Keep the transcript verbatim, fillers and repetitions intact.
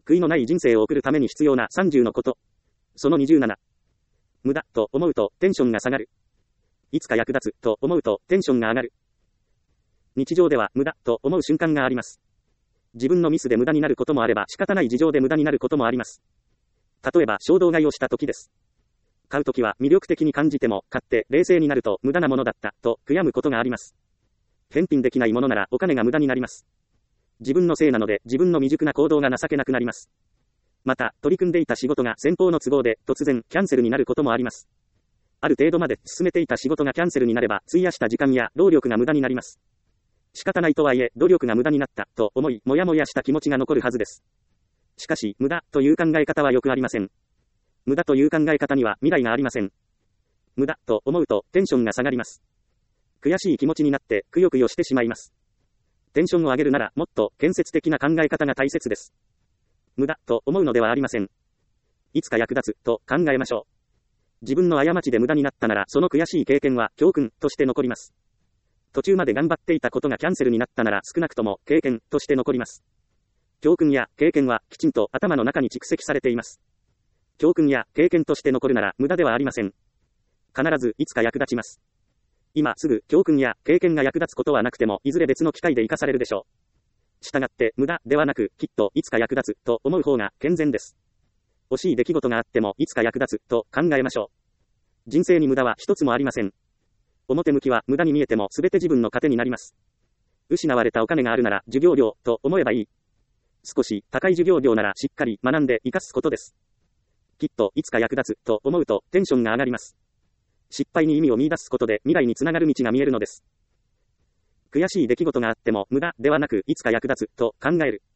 悔いのない人生を送るために必要なさんじゅうのこと。そのにじゅうなな。無駄と思うとテンションが下がる。いつか役立つと思うとテンションが上がる。日常では無駄と思う瞬間があります。自分のミスで無駄になることもあれば仕方ない事情で無駄になることもあります。例えば衝動買いをした時です。買う時は魅力的に感じても買って冷静になると無駄なものだったと悔やむことがあります。返品できないものならお金が無駄になります。自分のせいなので自分の未熟な行動が情けなくなります。また取り組んでいた仕事が先方の都合で突然キャンセルになることもあります。ある程度まで進めていた仕事がキャンセルになれば費やした時間や労力が無駄になります。仕方ないとはいえ努力が無駄になったと思いもやもやした気持ちが残るはずです。しかし無駄という考え方はよくありません。無駄という考え方には未来がありません。無駄と思うとテンションが下がります。悔しい気持ちになってくよくよしてしまいます。テンションを上げるならもっと建設的な考え方が大切です。無駄と思うのではありません。いつか役立つと考えましょう。自分の過ちで無駄になったならその悔しい経験は教訓として残ります。途中まで頑張っていたことがキャンセルになったなら少なくとも経験として残ります。教訓や経験はきちんと頭の中に蓄積されています。教訓や経験として残るなら無駄ではありません。必ずいつか役立ちます。今すぐ教訓や経験が役立つことはなくてもいずれ別の機会で活かされるでしょう。したがって無駄ではなくきっといつか役立つと思う方が健全です。惜しい出来事があってもいつか役立つと考えましょう。人生に無駄は一つもありません。表向きは無駄に見えても全て自分の糧になります。失われたお金があるなら授業料と思えばいい。少し高い授業料ならしっかり学んで生かすことです。きっといつか役立つと思うとテンションが上がります。失敗に意味を見出すことで未来につながる道が見えるのです。悔しい出来事があっても無駄ではなくいつか役立つと考える。